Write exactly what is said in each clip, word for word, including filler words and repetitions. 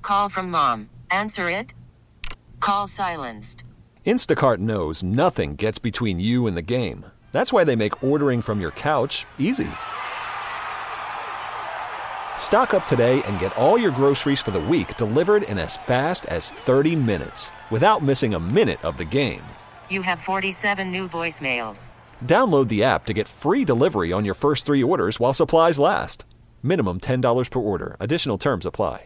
call from mom. Answer it. Call silenced. Instacart knows nothing gets between you and the game. That's why they make ordering from your couch easy. Stock up today and get all your groceries for the week delivered in as fast as thirty minutes without missing a minute of the game. You have forty-seven new voicemails. Download the app to get free delivery on your first three orders while supplies last. Minimum ten dollars per order. Additional terms apply.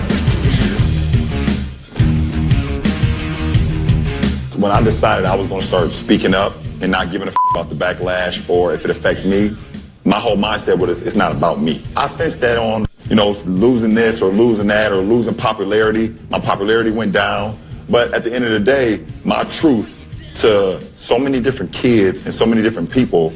When I decided I was going to start speaking up and not giving a f- about the backlash or if it affects me, my whole mindset was it's not about me. I sensed that on, you know, losing this or losing that or losing popularity. My popularity went down. But at the end of the day, my truth to so many different kids and so many different people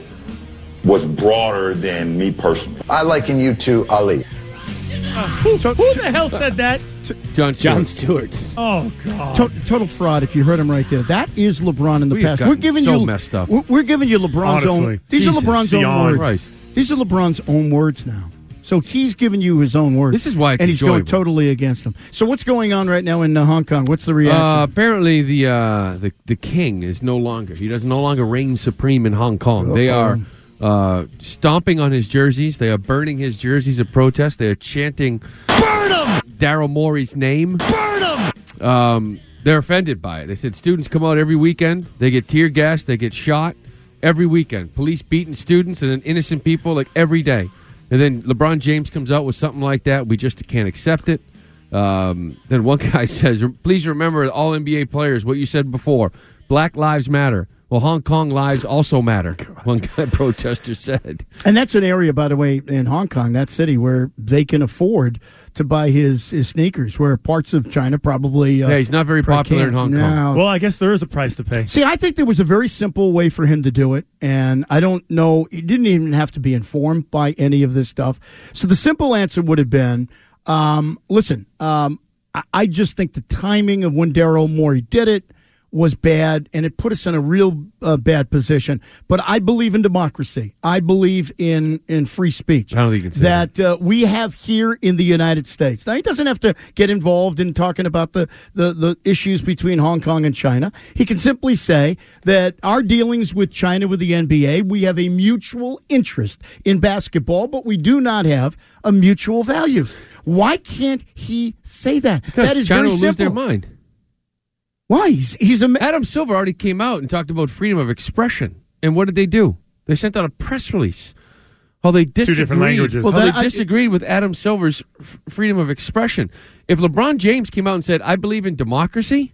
was broader than me personally. I liken you to Ali. Uh, who, who the hell said that? John Stewart. John Stewart. Oh, God. To- total fraud, if you heard him right there. That is LeBron in the We've past. We're giving so you messed up. We're, we're giving you LeBron's Honestly. own. These Jesus, are LeBron's beyond own words. Christ. These are LeBron's own words now. So he's giving you his own words. This is why it's and he's enjoyable. going totally against them. So what's going on right now in uh, Hong Kong? What's the reaction? Uh, apparently, the uh, the the king is no longer. He does no longer reign supreme in Hong Kong. Uh-oh. They are uh, stomping on his jerseys. They are burning his jerseys at protest. They are chanting, "Burn him!" Daryl Morey's name. Burn him! Um, they're offended by it. They said students come out every weekend. They get tear gassed. They get shot every weekend. Police beating students and then innocent people like every day. And then LeBron James comes out with something like that. We just can't accept it. Um, then one guy says, please remember, all N B A players, what you said before, Black Lives Matter. Well, Hong Kong lives also matter, one guy protester said. And that's an area, by the way, in Hong Kong, that city, where they can afford to buy his, his sneakers, where parts of China probably... Uh, yeah, he's not very popular in Hong no. Kong. Well, I guess there is a price to pay. See, I think there was a very simple way for him to do it, and I don't know, he didn't even have to be informed by any of this stuff. So the simple answer would have been, um, listen, um, I, I just think the timing of when Daryl Morey did it was bad, and it put us in a real uh, bad position. But I believe in democracy. I believe in, in free speech. I don't think you can say that. That uh, we have here in the United States. Now, he doesn't have to get involved in talking about the, the, the issues between Hong Kong and China. He can simply say that our dealings with China, with the N B A, we have a mutual interest in basketball, but we do not have a mutual values. Why can't he say that? Because that is China very will simple. lose their mind. Why? He's, he's a... Adam Silver already came out and talked about freedom of expression. And what did they do? They sent out a press release. How they disagreed, different languages. How Well, that- they I- disagreed with Adam Silver's f- freedom of expression. If LeBron James came out and said, I believe in democracy,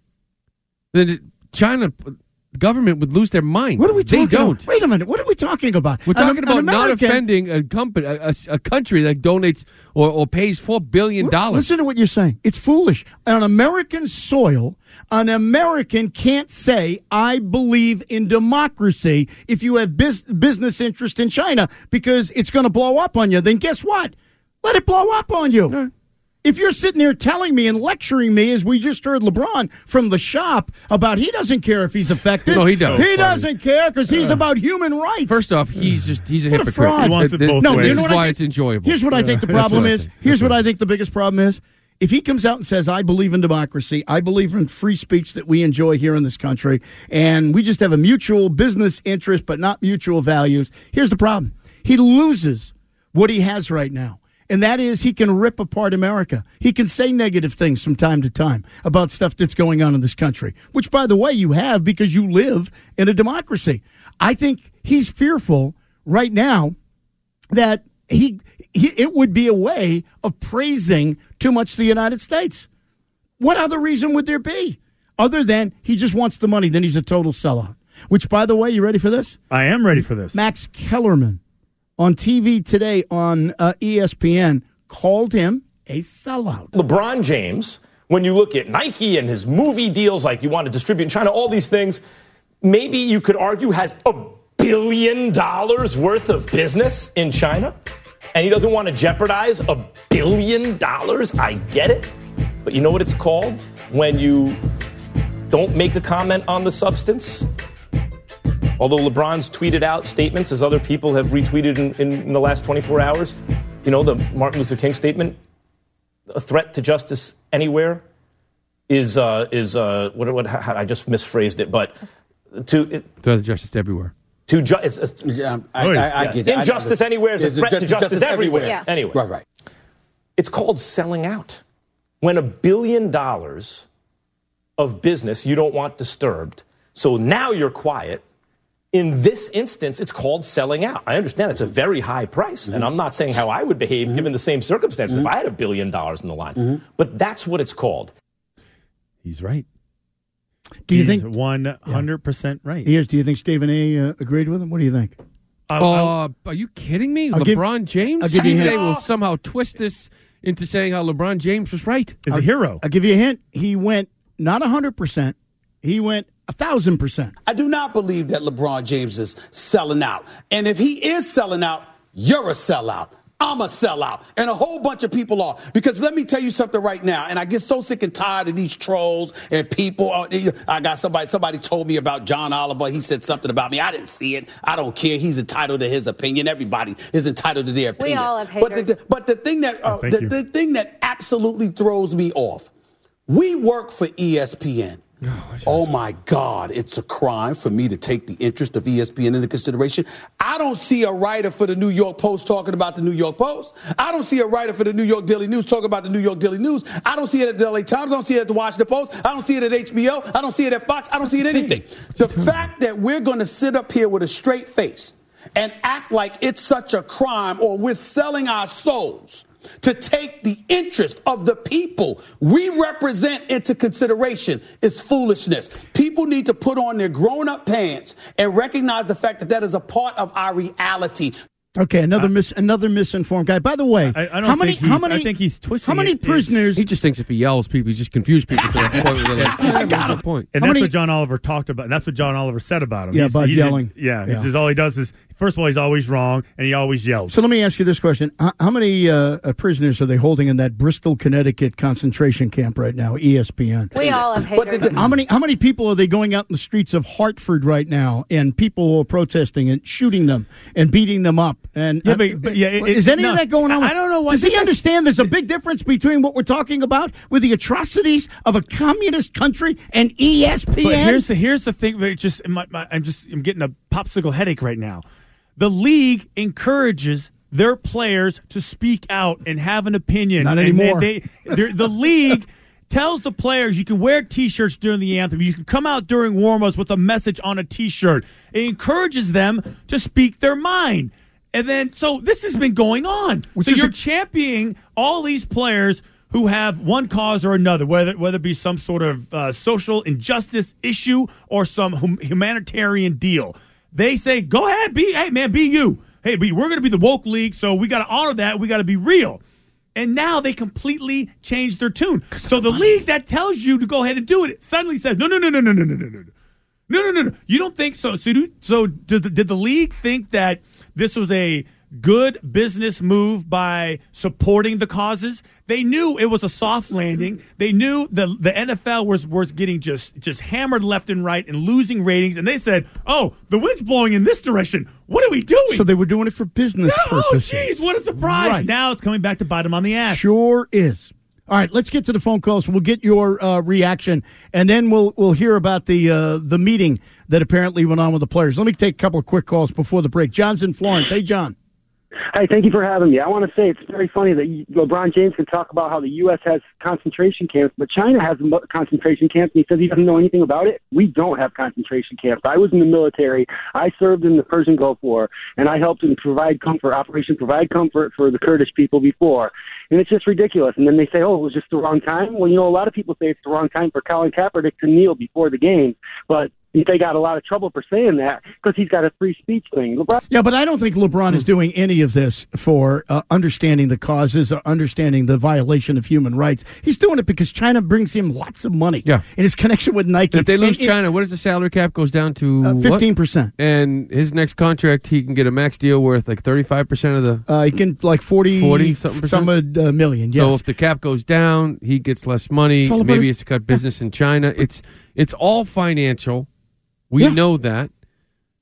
then it- China government would lose their mind. What are we talking They don't. about? Wait a minute. What are we talking about? We're An- talking an about not American- offending a company, a, a, a country that donates or, or pays four billion dollars. Listen to what you're saying. It's foolish. On American soil, an American can't say, I believe in democracy if you have bus- business interest in China because it's going to blow up on you. Then guess what? Let it blow up on you. Right. If you're sitting there telling me and lecturing me, as we just heard LeBron from the shop, about he doesn't care if he's affected. No, he does. He doesn't care because he's about human rights. First off, he's just he's a What a hypocrite. fraud. He wants it This- both no, ways. this You know is what I why think? it's enjoyable. Here's what I think the That's problem what I is. think. Here's That's what what I think the biggest problem is. If he comes out and says, I believe in democracy, I believe in free speech that we enjoy here in this country, and we just have a mutual business interest but not mutual values, here's the problem. He loses what he has right now. And that is he can rip apart America. He can say negative things from time to time about stuff that's going on in this country, which, by the way, you have because you live in a democracy. I think he's fearful right now that he, he it would be a way of praising too much the United States. What other reason would there be other than he just wants the money? Then he's a total sellout, which, by the way, you ready for this? I am ready for this. Max Kellerman on T V today on uh, E S P N called him a sellout. LeBron James, when you look at Nike and his movie deals, like you want to distribute in China, all these things, maybe you could argue has a billion dollars worth of business in China, and he doesn't want to jeopardize a billion dollars. I get it. But you know what it's called when you don't make a comment on the substance? Although LeBron's tweeted out statements, as other people have retweeted in, in, in the last twenty-four hours, you know, the Martin Luther King statement, a threat to justice anywhere is uh, is uh, what, what how, I just misphrased it, but to it, threat to justice everywhere. To ju- it's, it's, yeah, I, I, I, I get it. Injustice I, anywhere is a threat to justice, justice everywhere. everywhere. Yeah. Anyway, right, right. It's called selling out. When a billion dollars of business you don't want disturbed, so now you're quiet. In this instance, it's called selling out. I understand it's a very high price, mm-hmm. and I'm not saying how I would behave mm-hmm. given the same circumstances mm-hmm. if I had a billion dollars in the line. Mm-hmm. But that's what it's called. He's right. Do you He's think one hundred percent right? He is. Do you think Stephen A. Uh, agreed with him? What do you think? Uh, are you kidding me? I'll LeBron give, James? I'll give you a Stephen hint. A. will somehow twist this into saying how LeBron James was right. Is I'll, a hero. I'll give you a hint. He went not one hundred percent. He went one thousand percent. I do not believe that LeBron James is selling out. And if he is selling out, you're a sellout. I'm a sellout. And a whole bunch of people are. Because let me tell you something right now. And I get so sick and tired of these trolls and people. I got somebody, somebody told me about John Oliver. He said something about me. I didn't see it. I don't care. He's entitled to his opinion. Everybody is entitled to their opinion. We all have haters. But the, but the thing that, uh, oh, the, the thing that absolutely throws me off, we work for E S P N. Oh, oh, my God, it's a crime for me to take the interest of E S P N into consideration. I don't see a writer for the New York Post talking about the New York Post. I don't see a writer for the New York Daily News talking about the New York Daily News. I don't see it at the L A Times. I don't see it at the Washington Post. I don't see it at H B O. I don't see it at Fox. I don't see it at anything. The fact that we're going to sit up here with a straight face and act like it's such a crime or we're selling our souls to take the interest of the people we represent into consideration is foolishness. People need to put on their grown-up pants and recognize the fact that that is a part of our reality. Okay, another mis- another misinformed guy. By the way, I, I don't how many? think he's, How many? I think he's twisting. How many it. prisoners? He just thinks if he yells, people, he just confuse people to that point where they're like, yeah, I got him. point. And How that's many- what John Oliver talked about. And that's what John Oliver said about him. Yeah, He's- about he yelling. didn't- Yeah, Yeah. It's just all he does is, first of all, he's always wrong, and he always yells. So let me ask you this question: How, how many uh, uh, prisoners are they holding in that Bristol, Connecticut concentration camp right now? E S P N. We all have haters. How many? How many people are they going out in the streets of Hartford right now, and people are protesting and shooting them and beating them up? And Yeah, uh, but- but yeah, it- is any no, of that going on? I don't know what- Does he this is- understand? There's a big difference between what we're talking about with the atrocities of a communist country and E S P N. But here's the here's the thing. It just my, my, I'm just I'm getting a popsicle headache right now. The league encourages their players to speak out and have an opinion. Not And anymore. They, they, the league tells the players you can wear T-shirts during the anthem. You can come out during warm-ups with a message on a T-shirt. It encourages them to speak their mind. And then, so this has been going on. Which so is you're a- championing all these players who have one cause or another, whether whether it be some sort of uh, social injustice issue or some hum- humanitarian deal. They say, go ahead, be, hey, man, be you. Hey, be, we're going to be the woke league, so we got to honor that. We got to be real. And now they completely changed their tune. So the league that tells you to go ahead and do it suddenly says, no, no, no, no, no, no, no, no, no. No, no, no, no. You don't think so. So, do, so did, the, did the league think that this was a good business move by supporting the causes? They knew it was a soft landing. They knew the the N F L was, was getting just, just hammered left and right and losing ratings. And they said, oh, the wind's blowing in this direction. What are we doing? So they were doing it for business oh, purposes. jeez, what a surprise. Right. Now it's coming back to bite them on the ass. Sure is. All right, let's get to the phone calls. We'll get your uh, reaction, and then we'll we'll hear about the uh, the meeting that apparently went on with the players. Let me take a couple of quick calls before the break. John's in Florence. Hey, John. Hi, thank you for having me. I want to say it's very funny that LeBron James can talk about how the U S has concentration camps, but China has concentration camps, and he says he doesn't know anything about it. We don't have concentration camps. I was in the military. I served in the Persian Gulf War, and I helped in provide comfort, Operation Provide Comfort for the Kurdish people before. And it's just ridiculous. And then they say, oh, it was just the wrong time. Well, you know, a lot of people say it's the wrong time for Colin Kaepernick to kneel before the game, but they got a lot of trouble for saying that because he's got a free speech thing. LeBron- yeah, but I don't think LeBron is doing any of this for uh, understanding the causes or understanding the violation of human rights. He's doing it because China brings him lots of money. Yeah. In his connection with Nike. If they lose And- China, what is the salary cap goes down to? Uh, what? fifteen percent. And his next contract, he can get a max deal worth like thirty-five percent of the... Uh, he can like forty, forty something percent? some uh, million, yes. So if the cap goes down, he gets less money. It's all about Maybe his- it's to cut business in China. It's it's all financial. We Yeah. know that.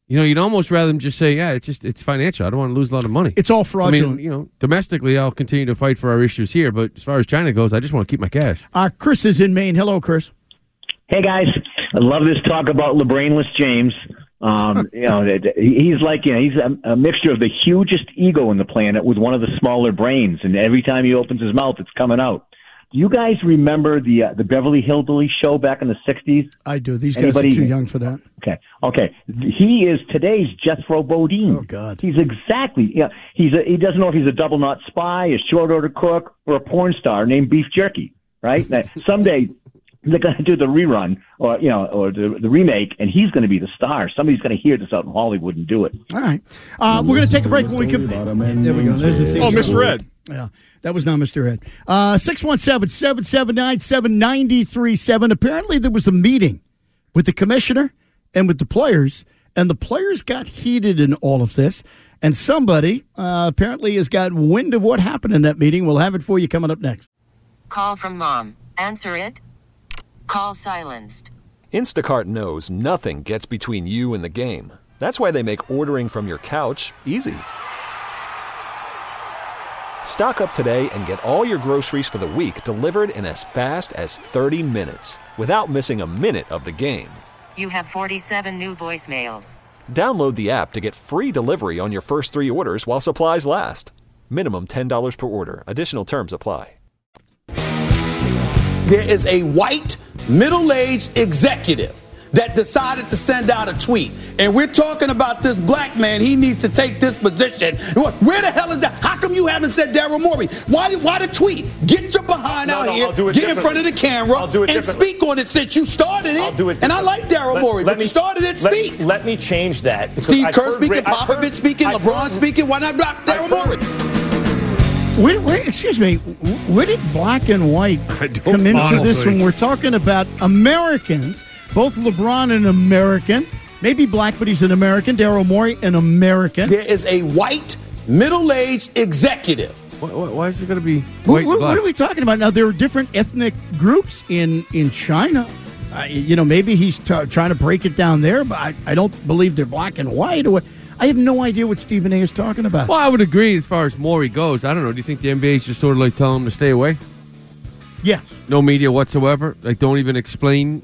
You know, you'd almost rather them just say, yeah, it's just it's financial. I don't want to lose a lot of money. It's all fraudulent. I mean, you know, domestically, I'll continue to fight for our issues here, but as far as China goes, I just want to keep my cash. Uh, Chris is in Maine. Hello, Chris. Hey, guys. I love this talk about LeBrainless James. Um, you know, he's like, you know, he's a, a mixture of the hugest ego in the planet with one of the smaller brains, and every time he opens his mouth, it's coming out. Do you guys remember the uh, the Beverly Hillbillies show back in the sixties? I do. These Anybody? guys are too young for that. Okay. Okay. He is today's Jethro Bodine. Oh, God. He's exactly, yeah. He's a, he doesn't know if he's a double knot spy, a short order cook, or a porn star named Beef Jerky, right? Now, someday they're going to do the rerun or, you know, or the, the remake, and he's going to be the star. Somebody's going to hear this out in Hollywood and do it. All right. Uh, we're going to take a break when we come. There we go. There's the thing. Oh, Mister Ed. Yeah, that was not Mister Ed. Uh, six one seven, seven seven nine, seven nine three seven. Apparently there was a meeting with the commissioner and with the players, and the players got heated in all of this, and somebody uh, apparently has got wind of what happened in that meeting. We'll have it for you coming up next. Call from mom. Answer it. Call silenced. Instacart knows nothing gets between you and the game. That's why they make ordering from your couch easy. Stock up today and get all your groceries for the week delivered in as fast as thirty minutes without missing a minute of the game. You have forty-seven new voicemails. Download the app to get free delivery on your first three orders while supplies last. Minimum ten dollars per order. Additional terms apply. There is a white, middle-aged executive that decided to send out a tweet. And we're talking about this black man. He needs to take this position. Where the hell is that? How come you haven't said Daryl Morey? Why, why the tweet? Get your behind no, out no, here, get in front of the camera, and speak on it since you started it. I'll do it and I like Daryl Morey, but me, you started it, let, speak. Let me change that. Steve I've Kerr heard, speaking, I've Popovich heard, speaking, I've LeBron heard, speaking. Why not drop Daryl Morey? Where, where, excuse me, where did black and white come into honestly. this when we're talking about Americans? Both LeBron an American, maybe black, but he's an American. Daryl Morey, an American. There is a white, middle-aged executive. Why, why is it going to be What, white what, and black? what are we talking about now? There are different ethnic groups in in China. Uh, you know, maybe he's t- trying to break it down there, but I, I don't believe they're black and white. Or what. I have no idea what Stephen A. is talking about. Well, I would agree as far as Morey goes. I don't know. Do you think the N B A is just sort of like telling him to stay away? Yes. No media whatsoever? Like, don't even explain?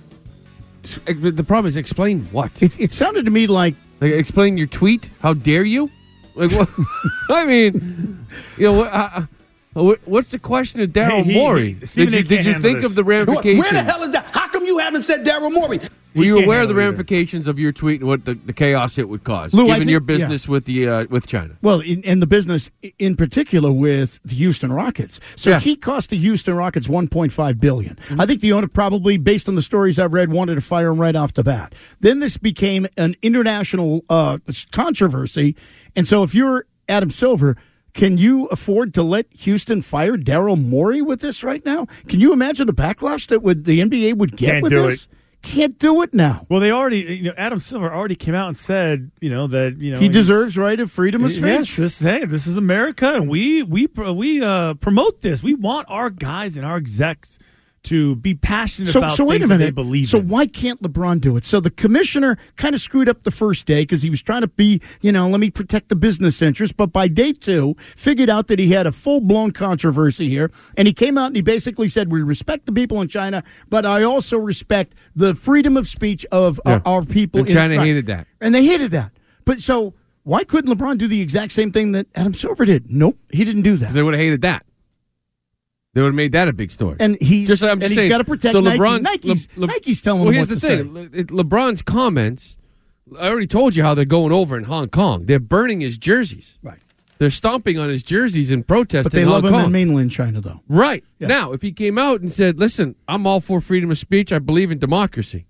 The problem is, explain what? It, it sounded to me like... Like, explain your tweet? How dare you? Like, what? I mean, you know, what, uh, what, what's the question of Daryl Hey, he- Morey? he- Stephen Did you, A. did can't you handle think this. of the ramifications? Where the hell is that? How come you haven't said Daryl Morey? Were you can't aware of the handle either. ramifications of your tweet and what the, the chaos it would cause, Lou, I given think- your business with the uh, with China? Well, in, in the business, in particular with the Houston Rockets. So Yeah. he cost the Houston Rockets one point five billion dollars. Mm-hmm. I think the owner probably, based on the stories I've read, wanted to fire him right off the bat. Then this became an international uh, controversy. And so if you're Adam Silver, can you afford to let Houston fire Daryl Morey with this right now? Can you imagine the backlash that would the N B A would get Can't with do this? Can't do it now. Well, they already, you know, Adam Silver already came out and said, you know, that you know He he's- deserves right of freedom of speech. Yes, this, hey, this is America, and we we we uh, promote this. We want our guys and our execs to be passionate So, about so wait a things that minute. they believe so in. why can't LeBron do it? So the commissioner kind of screwed up the first day because he was trying to be, you know, let me protect the business interest. But by day two, figured out that he had a full blown controversy here, and he came out and he basically said, "We respect the people in China, but I also respect the freedom of speech of Yeah. our, our people." And in China right. hated that. and they hated that. But so why couldn't LeBron do the exact same thing that Adam Silver did? Nope, he didn't do that. Because they would have hated that. They would have made that a big story. And he's Just, I'm and just he's saying, got to protect so Nike. LeBron's- Nike's, Le- Le- Nike's telling well, him here's what the to thing. say. Le- it- LeBron's comments, I already told you how they're going over in Hong Kong. They're burning his jerseys. Right. They're stomping on his jerseys in protest But they in love Hong him Kong. in mainland China, though. Right. Yeah. Now, if he came out and said, listen, I'm all for freedom of speech. I believe in democracy.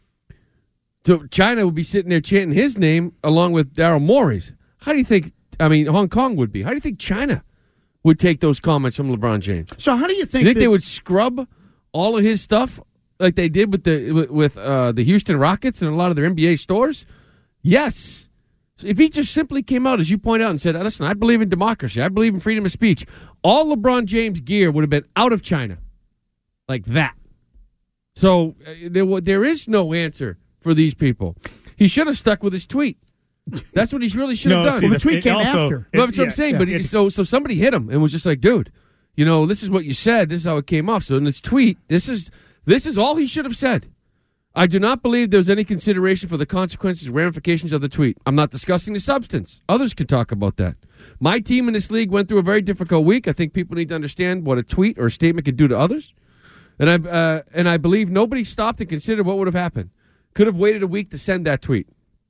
So China would be sitting there chanting his name along with Daryl Morey's. How do you think, I mean, Hong Kong would be? How do you think China would take those comments from LeBron James? So how do you think, You think that, they would scrub all of his stuff like they did with the with, with uh, the Houston Rockets and a lot of their N B A stores? Yes. So if he just simply came out, as you point out, and said, listen, I believe in democracy. I believe in freedom of speech. All LeBron James gear would have been out of China. Like that. So uh, there, wa- there is no answer for these people. He should have stuck with his tweet. That's what he really should have No, done. see, Well, the tweet it came also- after. it- Well, that's what yeah, I'm saying. yeah, but it- he, so so somebody hit him and was just like, dude, you know, this is what you said. This is how it came off. So in this tweet, this is this is all he should have said. I do not believe there's any consideration for the consequences and ramifications of the tweet. I'm not discussing the substance. Others can talk about that. My team in this league went through a very difficult week. I think people need to understand what a tweet or a statement could do to others. And I uh, and I believe nobody stopped and considered what would have happened. Could have waited a week to send that tweet.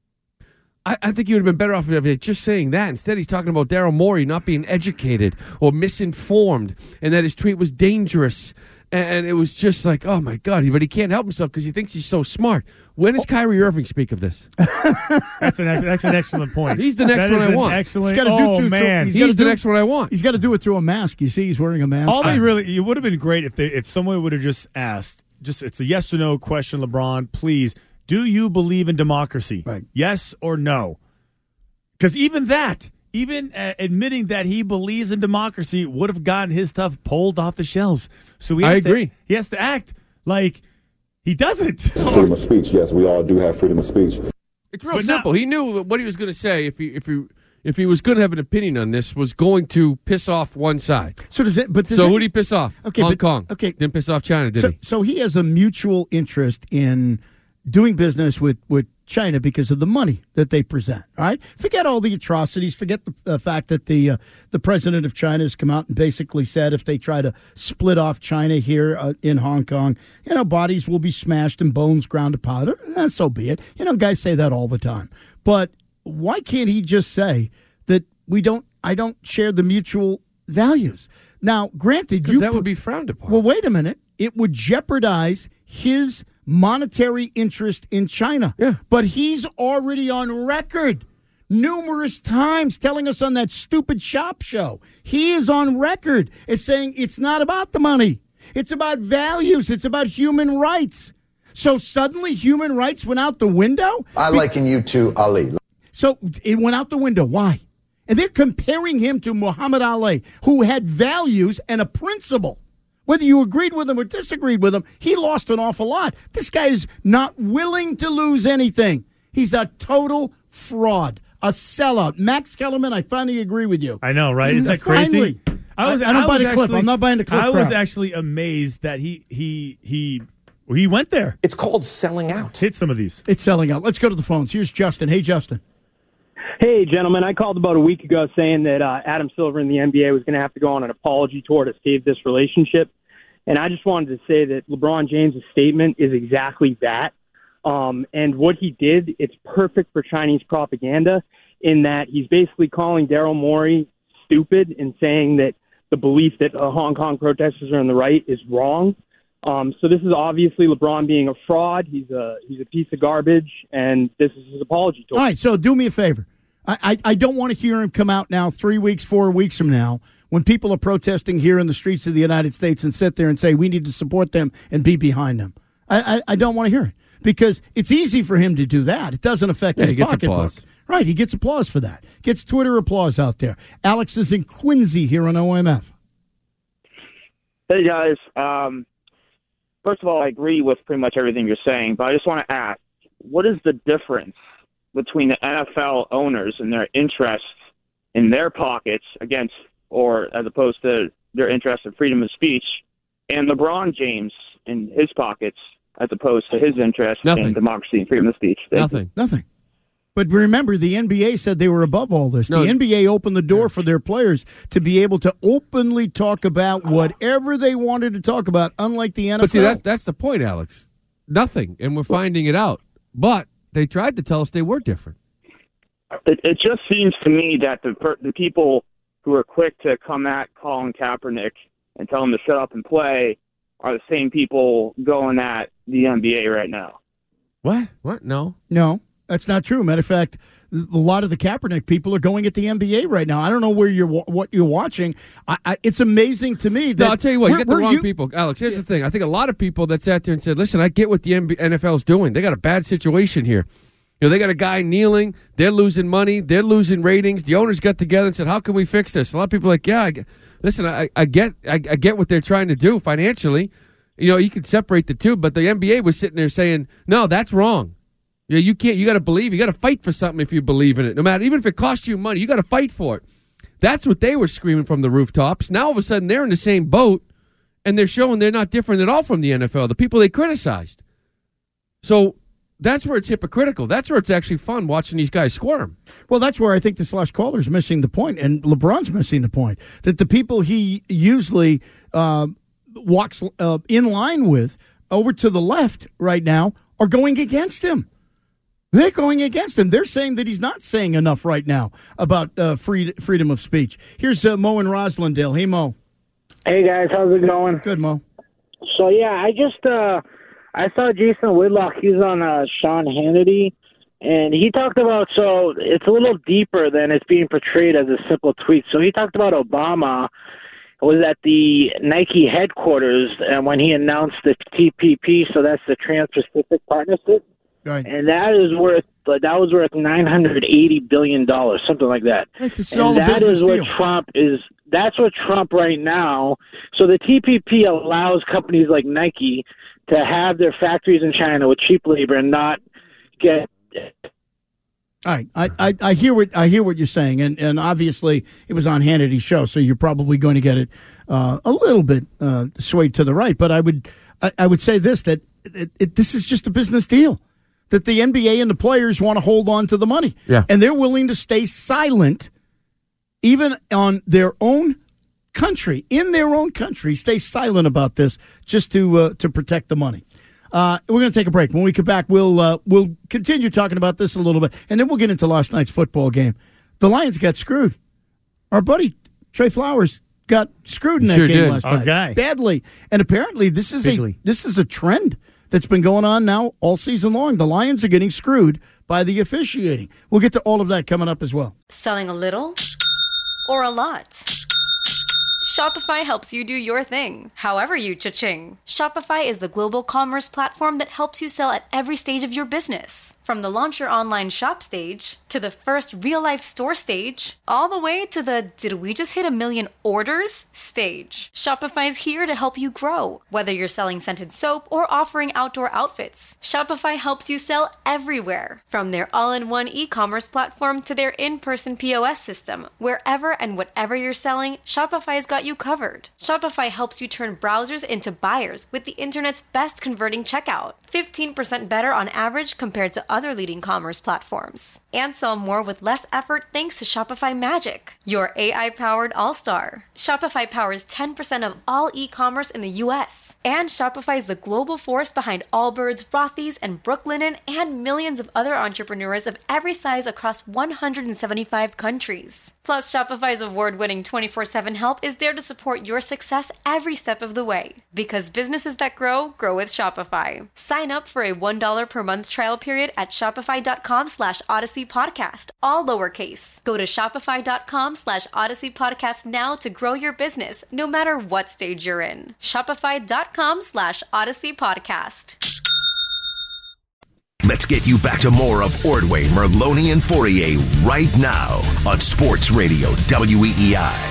I, I think he would have been better off if just saying that. Instead, he's talking about Daryl Morey not being educated or misinformed and that his tweet was dangerous. And it was just like, oh, my God. But he can't help himself because he thinks he's so smart. When does Kyrie Irving speak of this? That's an, ex- that's an excellent point. He's the next That one is I an want. Excellent. He's gotta do oh, two- man. he's He's, gotta the do- next one I want. He's got to do it through a mask. You see, he's wearing a mask. All they really, it would have been great if they, if someone would have just asked, just it's a yes or no question, LeBron, please, do you believe in democracy? Right. Yes or no? Because even that, even uh, admitting that he believes in democracy would have gotten his stuff pulled off the shelves. So he has I to- agree. he has to act like he doesn't. Freedom of speech, yes, we all do have freedom of speech. It's real But simple. he knew what he was going to say if he if he if he was going to have an opinion on this was going to piss off one side. So does it? But does So it, who did he piss off? Okay, Hong but- Kong. okay. Didn't piss off China, did so, he? so he has a mutual interest in doing business with, with China because of the money that they present. All right, forget all the atrocities. Forget the, the fact that the uh, the president of China has come out and basically said if they try to split off China here uh, in Hong Kong, you know, bodies will be smashed and bones ground to powder. Eh, so be it. You know, guys say that all the time. But why can't he just say that we don't? I don't share the mutual values. Now, granted, Because you that put- would be frowned upon. well, wait a minute. It would jeopardize his monetary interest in China. Yeah. But he's already on record numerous times telling us on that stupid shop show. He is on record as saying it's not about the money. It's about values. It's about human rights. So suddenly human rights went out the window? I liken you to Ali. So it went out the window. Why? And they're comparing him to Muhammad Ali, who had values and a principle. Whether you agreed with him or disagreed with him, he lost an awful lot. This guy is not willing to lose anything. He's a total fraud, a sellout. Max Kellerman, I finally agree with you. I know, right? Isn't that crazy? Finally. I, I don't buy the clip. I'm not buying the clip. I was crowd. actually amazed that he he he he went there. It's called selling out. Hit some of these. It's selling out. Let's go to the phones. Here's Justin. Hey, Justin. Hey, gentlemen, I called about a week ago saying that uh, Adam Silver in the N B A was going to have to go on an apology tour to save this relationship. And I just wanted to say that LeBron James' statement is exactly that. Um, and what he did, it's perfect for Chinese propaganda in that he's basically calling Daryl Morey stupid and saying that the belief that uh, Hong Kong protesters are on the right is wrong. Um, so this is obviously LeBron being a fraud. He's a he's a piece of garbage, and this is his apology tour. All right, so do me a favor. I, I, I don't want to hear him come out now three weeks, four weeks from now when people are protesting here in the streets of the United States and sit there and say we need to support them and be behind them. I, I, I don't want to hear it because it's easy for him to do that. It doesn't affect Yeah, his he gets pocketbook. applause. Right, he gets applause for that. Gets Twitter applause out there. Alex is in Quincy here on O M F. Hey, guys. Um, first of all, I agree with pretty much everything you're saying, but I just want to ask, what is the difference between the N F L owners and their interest in their pockets against, or as opposed to their interest in freedom of speech, and LeBron James in his pockets as opposed to his interest Nothing. in democracy and freedom of speech? Thank you. Nothing. Nothing. But remember, the N B A said they were above all this. No. The N B A opened the door for their players to be able to openly talk about whatever they wanted to talk about, unlike the N F L. But see, that's, that's the point, Alex. Nothing. And we're finding it out. But they tried to tell us they were different. It, it just seems to me that the per, the people who are quick to come at Colin Kaepernick and tell him to shut up and play are the same people going at the N B A right now. What? What? No. No, that's not true. Matter of fact, a lot of the Kaepernick people are going at the N B A right now. I don't know where you're what you're watching. I, I, it's amazing to me that No, I'll tell you what, you we're- get the we're wrong u- people. Alex, here's the thing. I think a lot of people that sat there and said, listen, I get what the N F L is doing. They got a bad situation here. You know, they got a guy kneeling. They're losing money. They're losing ratings. The owners got together and said, how can we fix this? A lot of people are like, yeah, I get, listen, I, I get I, I get what they're trying to do financially. You know, you could separate the two, but the N B A was sitting there saying, no, that's wrong. Yeah, you can't. You got to believe. You got to fight for something if you believe in it. No matter, even if it costs you money, you got to fight for it. That's what they were screaming from the rooftops. Now all of a sudden they're in the same boat, and they're showing they're not different at all from the N F L. The people they criticized. So that's where it's hypocritical. That's where it's actually fun watching these guys squirm. Well, that's where I think this last caller is missing the point, and LeBron's missing the point, that the people he usually uh, walks uh, in line with over to the left right now are going against him. They're going against him. They're saying that he's not saying enough right now about uh, free, freedom of speech. Here's uh, Mo in Roslindale. Hey, Mo. Hey, guys. How's it going? Good, Mo. So, yeah, I just uh, I saw Jason Whitlock. He's on uh, Sean Hannity, and he talked about, so it's a little deeper than it's being portrayed as a simple tweet. So he talked about Obama was at the Nike headquarters and when he announced the T P P, so that's the Trans-Pacific Partnership. Right. And that is worth that was worth nine hundred eighty billion dollars, something like that. Right, this is and all a that business is what deal. Trump is. That's what Trump right now. So the T P P allows companies like Nike to have their factories in China with cheap labor and not get. All right, I, I, I hear what I hear what you're saying, and, and obviously it was on Hannity's show, so you're probably going to get it uh, a little bit uh, swayed to the right. But I would I, I would say this that it, it, this is just a business deal. That the N B A and the players want to hold on to the money. Yeah. And they're willing to stay silent, even on their own country, in their own country, stay silent about this just to uh, to protect the money. Uh, we're going to take a break. When we come back, we'll uh, we'll continue talking about this a little bit, and then we'll get into last night's football game. The Lions got screwed. Our buddy Trey Flowers got screwed in that Sure game did. last Our night, guy. badly. And apparently, this is Bigly. a this is a trend that's been going on now all season long. The Lions are getting screwed by the officiating. We'll get to all of that coming up as well. Selling a little or a lot? Shopify helps you do your thing, however you cha-ching. Shopify is the global commerce platform that helps you sell at every stage of your business. From the launch your online shop stage, to the first real-life store stage, all the way to the did we just hit a million orders stage. Shopify's here to help you grow. Whether you're selling scented soap or offering outdoor outfits, Shopify helps you sell everywhere. From their all-in-one e-commerce platform to their in-person P O S system, wherever and whatever you're selling, Shopify's got you covered. Shopify helps you turn browsers into buyers with the internet's best converting checkout. fifteen percent better on average compared to other leading commerce platforms. And sell more with less effort thanks to Shopify Magic, your A I-powered all-star. Shopify powers ten percent of all e-commerce in the U S. And Shopify is the global force behind Allbirds, Rothy's, and Brooklinen, and millions of other entrepreneurs of every size across one hundred seventy-five countries. Plus, Shopify's award-winning twenty-four seven help is there to support your success every step of the way. Because businesses that grow, grow with Shopify. Sign up for a one dollar per month trial period at shopify.com slash Odyssey Podcast, all lowercase. Go to shopify.com slash Odyssey Podcast now to grow your business, no matter what stage you're in. Shopify.com slash Odyssey Podcast. Let's get you back to more of Ordway, Merloni, and Fourier right now on Sports Radio W E E I.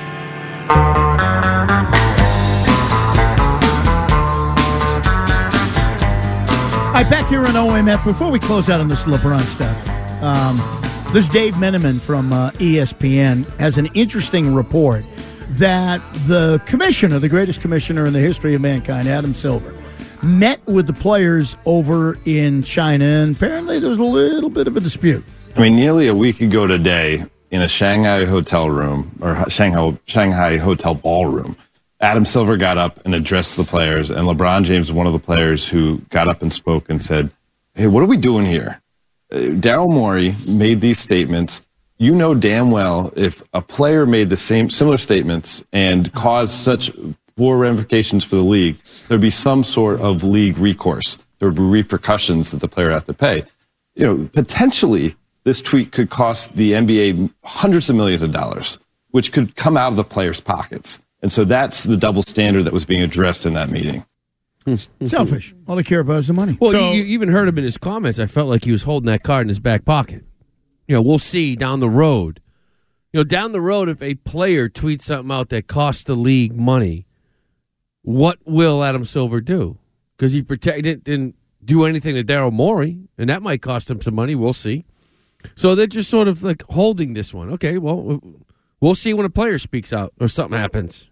All right, back here in O M F, before we close out on this LeBron stuff, um, this Dave Meneman from uh, E S P N has an interesting report that the commissioner, the greatest commissioner in the history of mankind, Adam Silver, met with the players over in China, and apparently there was a little bit of a dispute. I mean, nearly a week ago today, in a Shanghai hotel room, or Shanghai, Shanghai hotel ballroom, Adam Silver got up and addressed the players, and LeBron James was one of the players who got up and spoke and said, hey, what are we doing here? Uh, Daryl Morey made these statements. You know damn well if a player made the same similar statements and caused such poor ramifications for the league, there'd be some sort of league recourse. There would be repercussions that the player would have to pay. You know, potentially this tweet could cost the N B A hundreds of millions of dollars, which could come out of the players' pockets. And so that's the double standard that was being addressed in that meeting. Selfish. All they care about is the money. Well, So- you, you even heard him in his comments. I felt like he was holding that card in his back pocket. You know, we'll see down the road. You know, down the road, if a player tweets something out that costs the league money, what will Adam Silver do? Because he protected, didn't do anything to Daryl Morey, and that might cost him some money. We'll see. So they're just sort of like holding this one. Okay, well, we'll see when a player speaks out or something happens.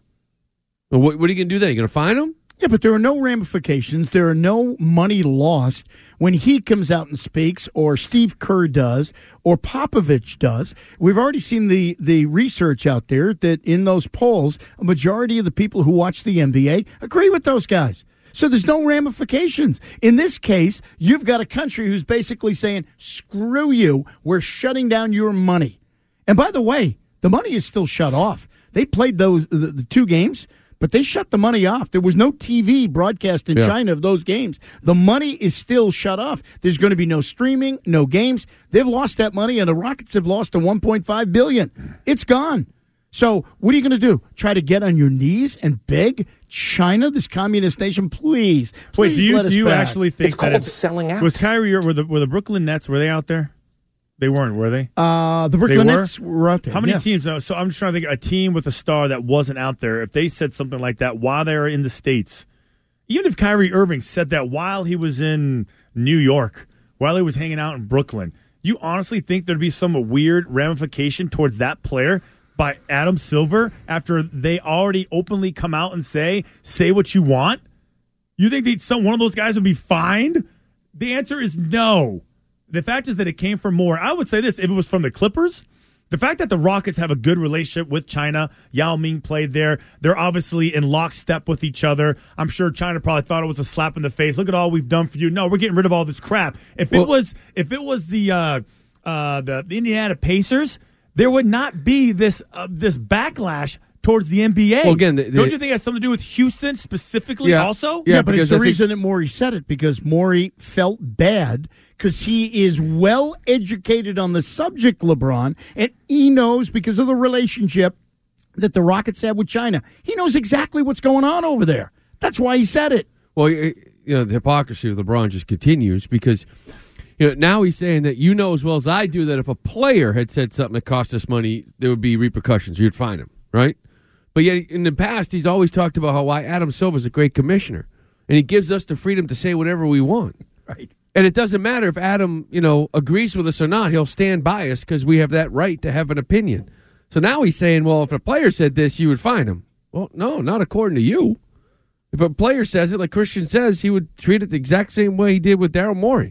What, what are you going to do then? You going to fine him? Yeah, but there are no ramifications. There are no money lost when he comes out and speaks, or Steve Kerr does, or Popovich does. We've already seen the, the research out there that in those polls, a majority of the people who watch the N B A agree with those guys. So there's no ramifications. In this case, you've got a country who's basically saying, screw you, we're shutting down your money. And by the way, the money is still shut off. They played those the, the two games, but they shut the money off. There was no T V broadcast in yeah. China of those games. The money is still shut off. There's going to be no streaming, no games. They've lost that money, and the Rockets have lost a one point five billion dollars. It's gone. So what are you going to do? Try to get on your knees and beg China, this communist nation, please, please Wait, do you, let us do you back. actually think it's that called if, selling out? Was Kyrie or were the, were the Brooklyn Nets, were they out there? They weren't, were they? Uh, the Brooklyn they were? Nets were out there. How many yes. teams? Uh, so I'm just trying to think. A team with a star that wasn't out there, if they said something like that while they were in the States, even if Kyrie Irving said that while he was in New York, while he was hanging out in Brooklyn, you honestly think there'd be some weird ramification towards that player by Adam Silver after they already openly come out and say, say what you want? You think that some one of those guys would be fined? The answer is no. The fact is that it came from more. I would say this, if it was from the Clippers, the fact that the Rockets have a good relationship with China, Yao Ming played there, they're obviously in lockstep with each other. I'm sure China probably thought it was a slap in the face. Look at all we've done for you. No, we're getting rid of all this crap. If it well, was if it was the uh, uh, the, the Indiana Pacers, there would not be this uh, this backlash towards the N B A. Well, again, the, the, don't you think it has something to do with Houston specifically yeah, also? Yeah, yeah but it's the I reason think, that Morey said it, because Morey felt bad because he is well educated on the subject, LeBron, and he knows because of the relationship that the Rockets have with China. He knows exactly what's going on over there. That's why he said it. Well, you know, the hypocrisy of LeBron just continues because you know, now he's saying that you know as well as I do that if a player had said something that cost us money, there would be repercussions. You'd fine him, right? But yet in the past, he's always talked about how why Adam Silver's a great commissioner, and he gives us the freedom to say whatever we want. Right. And it doesn't matter if Adam, you know, agrees with us or not. He'll stand by us because we have that right to have an opinion. So now he's saying, well, if a player said this, you would fine him. Well, no, not according to you. If a player says it, like Christian says, he would treat it the exact same way he did with Daryl Morey.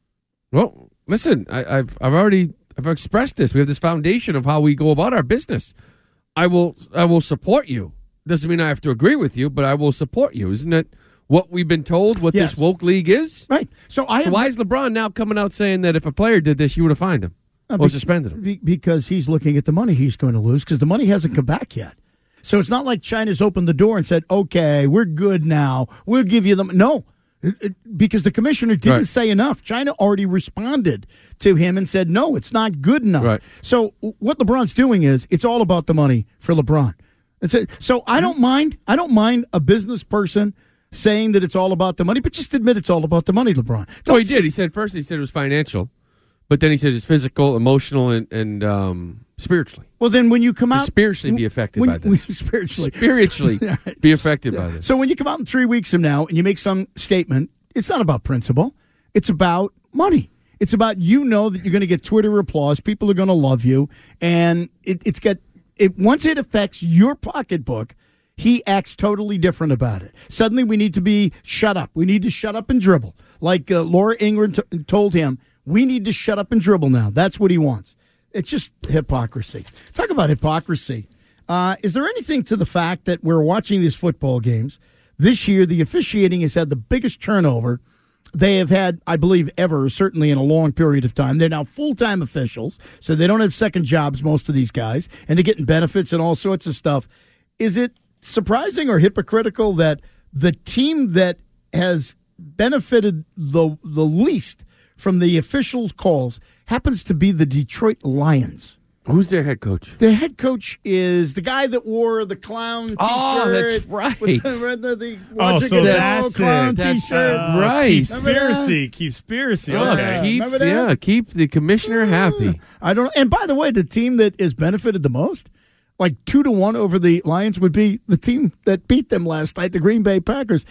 Well, listen, I, I've I've already I've expressed this. We have this foundation of how we go about our business. I will I will support you. Doesn't mean I have to agree with you, but I will support you. Isn't that what we've been told what yes. this woke league is? Right. So I so have, why is LeBron now coming out saying that if a player did this, you would have fined him uh, or be, suspended him? Be, because he's looking at the money he's going to lose because the money hasn't come back yet. So it's not like China's opened the door and said, okay, we're good now. We'll give you the – no. It, it, because the commissioner didn't right. say enough. China already responded to him and said, no, it's not good enough. Right. So what LeBron's doing is it's all about the money for LeBron. It's a, so I don't mind. I don't mind a business person saying that it's all about the money, but just admit it's all about the money, LeBron. Don't no, he did. He said first he said it was financial, but then he said it's physical, emotional, and, and um, spiritually. Well, then when you come out, spiritually be affected when, by this. Spiritually, spiritually be affected by this. So when you come out in three weeks from now and you make some statement, it's not about principle. It's about money. It's about you know that you're going to get Twitter applause. People are going to love you, and it, it's got it. Once it affects your pocketbook, he acts totally different about it. Suddenly, we need to be shut up. We need to shut up and dribble, like uh, Laura Ingraham t- told him. We need to shut up and dribble now. That's what he wants. It's just hypocrisy. Talk about hypocrisy. Uh, is there anything to the fact that we're watching these football games? This year, the officiating has had the biggest turnover they have had, I believe, ever, certainly in a long period of time. They're now full-time officials, so they don't have second jobs, most of these guys, and they're getting benefits and all sorts of stuff. Is it surprising or hypocritical that the team that has benefited the the least from the officials' calls happens to be the Detroit Lions? Who's their head coach? The head coach is the guy that wore the clown T-shirt. Oh, that's right. With the, the, the, oh, so that's clown that's, T-shirt. Uh, right. Conspiracy. Conspiracy. Oh, okay. keep, yeah, keep the commissioner happy. I don't. And by the way, the team that is benefited the most, like two to one over the Lions, would be the team that beat them last night, the Green Bay Packers.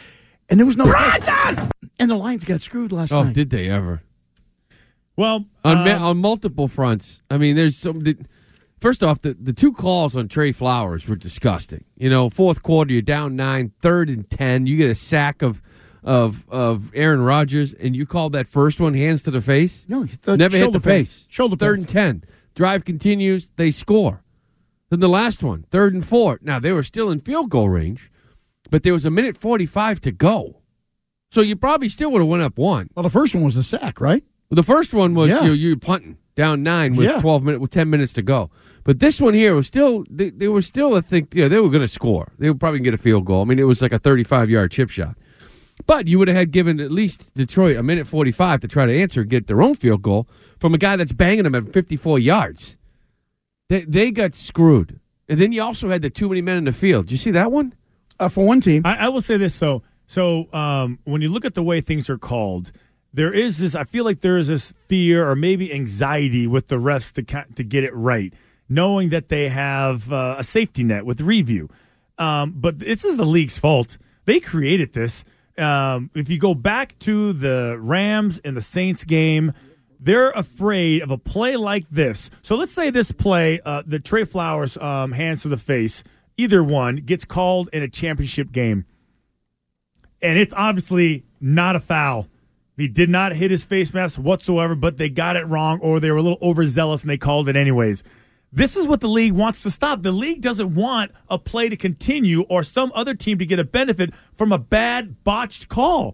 And there was no Broncos! And the Lions got screwed last Oh, night. did they ever? Well, on ma- um, on multiple fronts. I mean, there's some. The, first off, the, the two calls on Trey Flowers were disgusting. You know, fourth quarter, you're down nine, third and ten. You get a sack of of of Aaron Rodgers, and you called that first one hands to the face. No, the never hit shoulder the face. pads. Shoulder Third pads. and ten. Drive continues. They score. Then the last one, third and four. Now they were still in field goal range, but there was a minute forty-five to go. So you probably still would have went up one. Well, the first one was a sack, right? Well, the first one was Yeah. you know, you were punting down nine with Yeah. twelve minutes with ten minutes to go. But this one here was still they, they were still I think you know, they were going to score. They would probably get a field goal. I mean, it was like a thirty-five yard chip shot. But you would have had given at least Detroit a minute forty-five to try to answer and get their own field goal from a guy that's banging them at fifty-four yards. They they got screwed. And then you also had the too many men in the field. Did you see that one? Uh, for one team. I, I will say this, so so um, when you look at the way things are called, there is this, I feel like there is this fear or maybe anxiety with the refs to ca- to get it right, knowing that they have uh, a safety net with review. Um, but this is the league's fault. They created this. Um, if you go back to the Rams and the Saints game, they're afraid of a play like this. So let's say this play, uh, the Trey Flowers um, hands to the face, either one gets called in a championship game. And it's obviously not a foul. He did not hit his face mask whatsoever, but they got it wrong or they were a little overzealous and they called it anyways. This is what the league wants to stop. The league doesn't want a play to continue or some other team to get a benefit from a bad, botched call.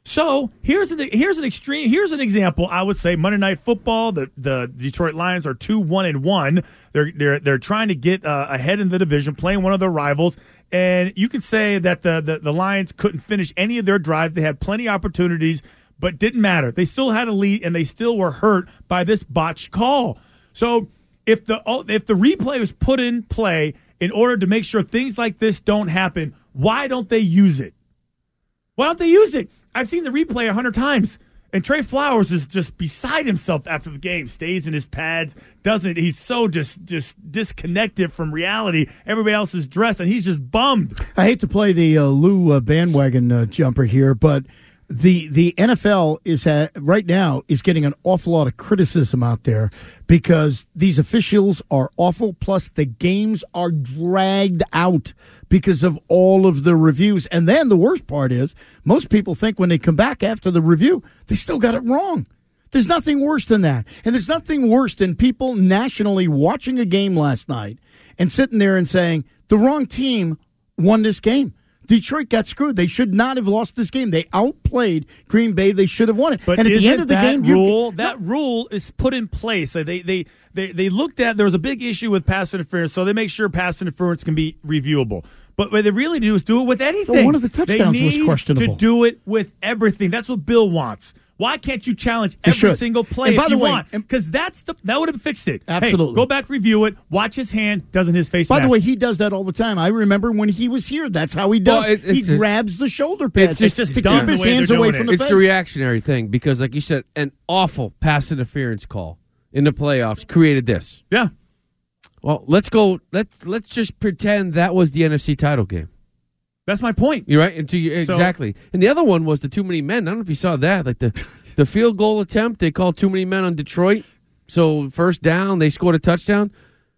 So here's an here's an extreme here's an example. I would say Monday Night Football. The the Detroit Lions are two one and one. They're they're they're trying to get uh, ahead in the division, playing one of their rivals. And you can say that the, the the Lions couldn't finish any of their drives. They had plenty of opportunities, but didn't matter. They still had a lead, and they still were hurt by this botched call. So if the if the replay was put in play in order to make sure things like this don't happen, why don't they use it? Why don't they use it? I've seen the replay a hundred times, and Trey Flowers is just beside himself after the game. Stays in his pads, doesn't. He's so just just disconnected from reality. Everybody else is dressed, and he's just bummed. I hate to play the uh, Lou uh, bandwagon uh, jumper here, but the the N F L is ha- right now is getting an awful lot of criticism out there because these officials are awful. Plus, the games are dragged out because of all of the reviews. And then the worst part is most people think when they come back after the review, they still got it wrong. There's nothing worse than that. And there's nothing worse than people nationally watching a game last night and sitting there and saying, the wrong team won this game. Detroit got screwed. They should not have lost this game. They outplayed Green Bay. They should have won it. But and at isn't the end of the that game, you- rule that rule is put in place. So they, they they they looked at there was a big issue with pass interference, so they make sure pass interference can be reviewable. But what they really do is do it with anything. Well, one of the touchdowns they was need questionable. to do it with everything. That's what Bill wants. Why can't you challenge They every should. single play And by if the you way- want? Because that's the that would have fixed it. Absolutely. Hey, go back, review it, watch his hand, doesn't his face By the mask. way, he does that all the time. I remember when he was here, that's how he does. Well, it- he it's just- grabs the shoulder pads It's just to dumb keep the his way hands they're away doing from it. the It's face. the reactionary thing because, like you said, an awful pass interference call in the playoffs created this. Yeah. Well, let's go. Let's let's just pretend that was the N F C title game. That's my point. You're right. And to you, So- exactly. And the other one was the too many men. I don't know if you saw that. Like the the field goal attempt, they called too many men on Detroit. So first down, they scored a touchdown.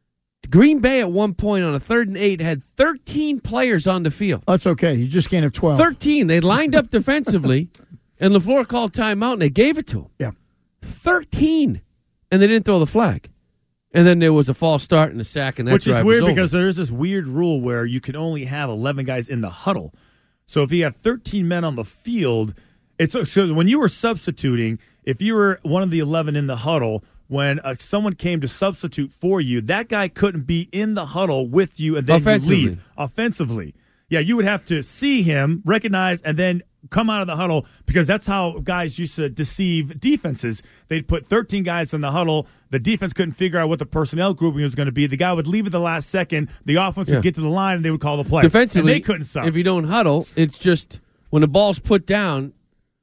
Green Bay at one point on a third and eight had thirteen players on the field. That's okay. You just can't have twelve. thirteen. They lined up defensively, and LaFleur called timeout, and they gave it to him. Yeah. thirteen. And they didn't throw the flag. And then there was a false start and a sack, and that Which is drive weird was over. because there's this weird rule where you can only have eleven guys in the huddle. So if you have thirteen men on the field, it's so when you were substituting, if you were one of the eleven in the huddle, when uh, someone came to substitute for you, that guy couldn't be in the huddle with you and then you Offensively. leave offensively. Yeah, you would have to see him, recognize, and then come out of the huddle because that's how guys used to deceive defenses. They'd put thirteen guys in the huddle. The defense couldn't figure out what the personnel grouping was going to be. The guy would leave at the last second. The offense Yeah. would get to the line, and they would call the play. Defensively, and they couldn't sub. if you don't huddle, it's just when the ball's put down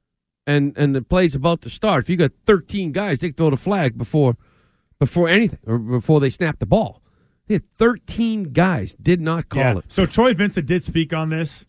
and and the play's about to start. If you got thirteen guys, they throw the flag before before anything or before they snap the ball. They had thirteen guys did not call Yeah. it. So Troy Vincent did speak on this,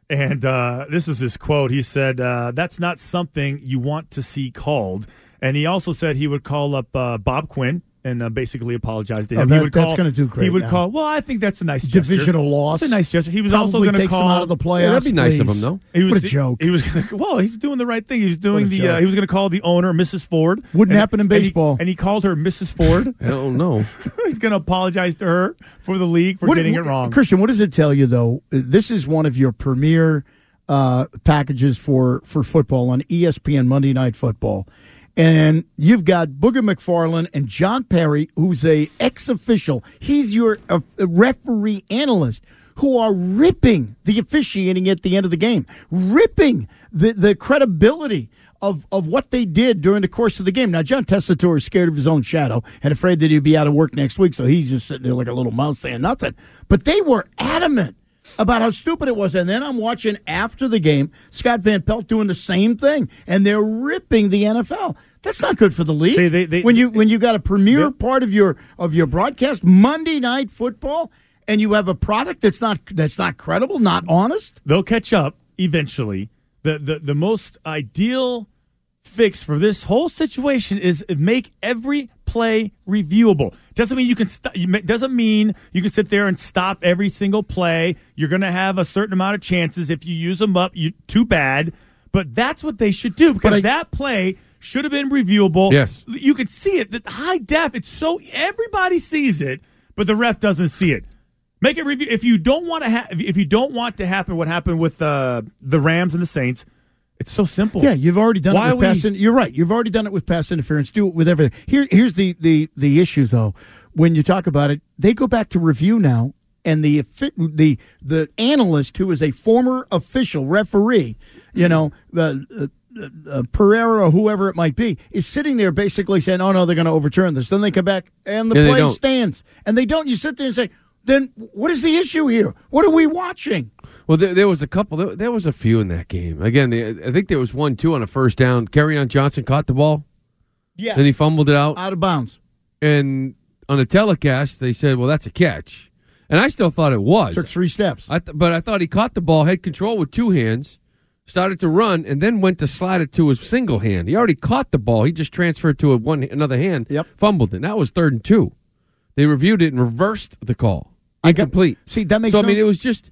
And uh, this is his quote. He said, uh, that's not something you want to see called. And he also said he would call up uh, Bob Quinn and uh, basically apologize to him. Oh, he that- would that's call, gonna do great He would now. call, well, I think that's a nice gesture. Divisional loss. It's a nice gesture. He was Probably also going to takes call. him out of the playoffs. Yeah, that'd be nice of please. him, though. He was, What a joke. He was going to, well, he's doing the right thing. He was doing What a the, uh, joke. he was going to call the owner, Missus Ford. Wouldn't And- happen in and he- baseball. And he, called her Missus Ford. I don't know. He's going to apologize to her for the league for What- getting what- it wrong. Christian, what does it tell you, though? This is one of your premier uh, packages for, for football on E S P N Monday Night Football. And you've got Booger McFarland and John Perry, who's a ex-official. He's your uh, referee analyst, who are ripping the officiating at the end of the game, ripping the, the credibility of, of what they did during the course of the game. Now, John Tessitore is scared of his own shadow and afraid that he'd be out of work next week, so he's just sitting there like a little mouse saying nothing. But they were adamant about how stupid it was. And then I'm watching after the game, Scott Van Pelt doing the same thing, and they're ripping the N F L. That's not good for the league. See, they- they- when you when you got a premier part of your of your broadcast, Monday Night Football, and you have a product that's not that's not credible, not honest. They'll catch up eventually. The, the the most ideal fix for this whole situation is make every play reviewable. Doesn't mean you can st- you ma- doesn't mean you can sit there and stop every single play. You're going to have a certain amount of chances. If you use them up, you too bad. But that's what they should do, because I- that play should have been reviewable. Yes. You could see it. The high def, it's so everybody sees it, but the ref doesn't see it. Make it review. If you don't want to have, if you don't want to happen what happened with uh, the Rams and the Saints, it's so simple. Yeah, you've already done Why it with are we- pass. In, you're right. You've already done it with pass interference. Do it with everything. Here, here's the the the issue though. When you talk about it, they go back to review now, and the offi- the the analyst who is a former official referee, you know, uh, uh, uh, Pereira or whoever it might be, is sitting there basically saying, "Oh no, they're going to overturn this." Then they come back and the Yeah, they play don't. stands, and they don't. You sit there and say, "Then what is the issue here? What are we watching?" Well, there, there was a couple. There, there was a few in that game. Again, I think there was one, two on a first down. Kerryon Johnson caught the ball. Yeah, Then he fumbled it out. out of bounds. And on the telecast, they said, well, that's a catch. And I still thought it was. Took three steps. I th- but I thought he caught the ball, had control with two hands, started to run, and then went to slide it to his single hand. He already caught the ball. He just transferred to a one another hand, Yep. fumbled it. And that was third and two. They reviewed it and reversed the call. I got- Incomplete. See, that makes so, I no- mean, it was just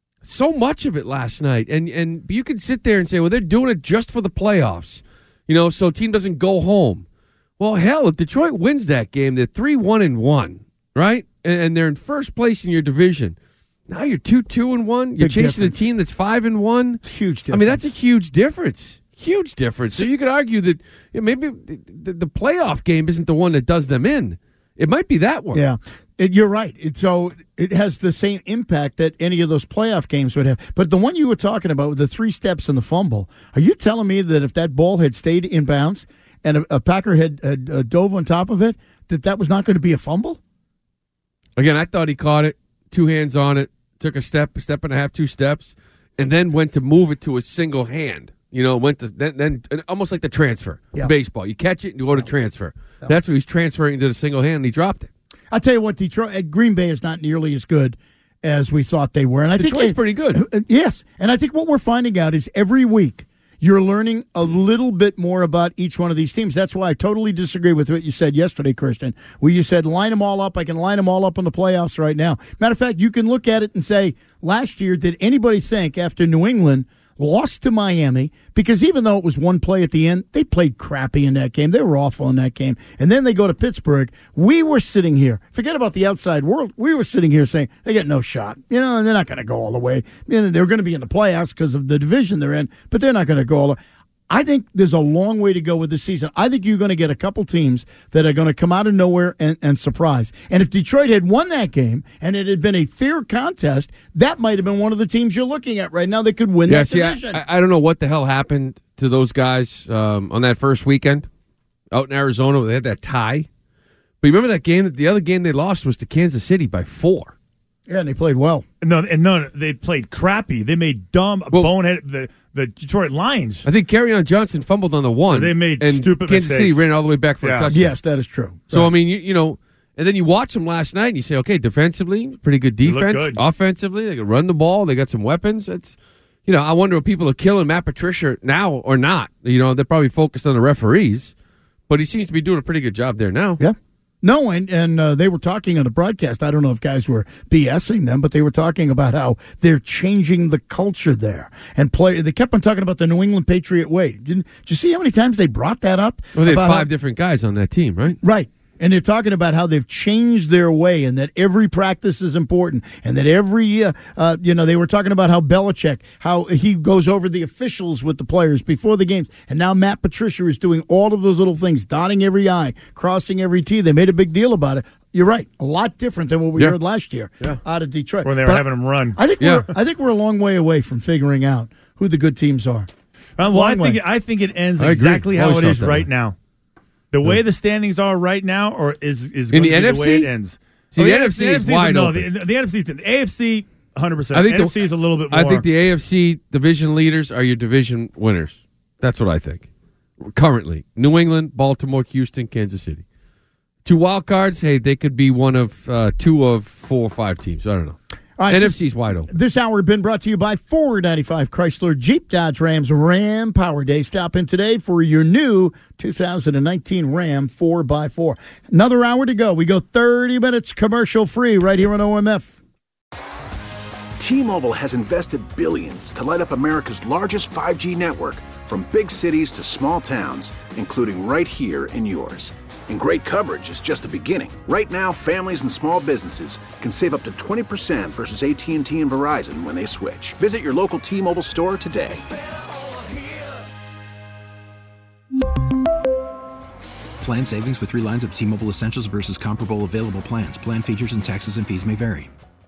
so much of it last night. And, and you can sit there and say, well, they're doing it just for the playoffs, you know, so team doesn't go home. Well, hell, if Detroit wins that game, they're three one and one, right? And, and they're in first place in your division. Now you're two two and one. You're Big chasing difference. a team that's five and one. Huge difference. I mean, that's a huge difference. Huge difference. So you could argue that you know, maybe the, the, the playoff game isn't the one that does them in. It might be that one. Yeah, it, you're right. It, so it has the same impact that any of those playoff games would have. But the one you were talking about with the three steps and the fumble, are you telling me that if that ball had stayed in bounds and a, a Packer had, had uh, dove on top of it, that that was not going to be a fumble? Again, I thought he caught it, two hands on it, took a step, a step and a half, two steps, and then went to move it to a single hand. You know, went to then, then almost like the transfer Yeah. baseball. You catch it and you go to transfer. That's what he's transferring into the single hand, and he dropped it. I'll tell you what, Detroit, uh, Green Bay is not nearly as good as we thought they were. And I Detroit's think pretty good. Uh, yes, and I think what we're finding out is every week you're learning a little bit more about each one of these teams. That's why I totally disagree with what you said yesterday, Christian, where you said line them all up. I can line them all up in the playoffs right now. Matter of fact, you can look at it and say, last year, did anybody think after New England lost to Miami, because even though it was one play at the end, they played crappy in that game. They were awful in that game. And then they go to Pittsburgh. We were sitting here. Forget about the outside world. We were sitting here saying, they got no shot. You know, and they're not going to go all the way. You know, they're going to be in the playoffs because of the division they're in, but they're not going to go all the way. I think there's a long way to go with this season. I think you're going to get a couple teams that are going to come out of nowhere and, and surprise. And if Detroit had won that game and it had been a fair contest, that might have been one of the teams you're looking at right now that could win Yeah, that see, division. I, I don't know what the hell happened to those guys um, on that first weekend out in Arizona. They had that tie. But you remember that game? The other game they lost was to Kansas City by four. Yeah, and they played well. No, and no, they played crappy. They made dumb, Well- bonehead. The the Detroit Lions. I think Kerryon Johnson fumbled on the one. They made and stupid Kansas City mistakes. ran all the way back for Yeah. a touchdown. Yes, that is true. So, Right. I mean, you, you know, and then you watch them last night and you say, okay, defensively, pretty good They look defense. good. Offensively, they can run the ball. They got some weapons. It's, you know, I wonder if people are killing Matt Patricia now or not. You know, they're probably focused on the referees, but he seems to be doing a pretty good job there now. Yeah. No, and, and uh, they were talking on the broadcast. I don't know if guys were BSing them, but they were talking about how they're changing the culture there. And play. They kept on talking about the New England Patriot way. Didn't, did you see how many times they brought that up? Well, they had about five how, different guys on that team, right? Right. And they're talking about how they've changed their way and that every practice is important and that every, uh, uh, you know, they were talking about how Belichick, how he goes over the officials with the players before the games. And now Matt Patricia is doing all of those little things, dotting every I, crossing every T. They made a big deal about it. You're right. A lot different than what we Yeah. heard last year Yeah. out of Detroit. When they were But having them run. I think, Yeah. we're, I think we're a long way away from figuring out who the good teams are. Uh, well, I Long think way. I think it ends I agree. exactly how Always it felt is that right way. now. The way Yeah. the standings are right now, or is is In going the to be N F the C? way it ends. See, Oh, the N F C is wide no, open. The, the N F C, the A F C, one hundred percent. I think N the F C is a little bit more. I think the A F C division leaders are your division winners. That's what I think. Currently, New England, Baltimore, Houston, Kansas City. Two wild cards. Hey, they could be one of uh, two of four or five teams. I don't know. All right, N F this- C's wide open. This hour has been brought to you by four ninety-five Chrysler Jeep Dodge Rams Ram Power Day. Stop in today for your new two thousand nineteen Ram four by four. Another hour to go. We go thirty minutes commercial free right here on O M F. T-Mobile has invested billions to light up America's largest five G network, from big cities to small towns, including right here in yours. And great coverage is just the beginning. Right now, families and small businesses can save up to twenty percent versus A T and T and Verizon when they switch. Visit your local T-Mobile store today. Plan savings with three lines of T-Mobile Essentials versus comparable available plans. Plan features and taxes and fees may vary.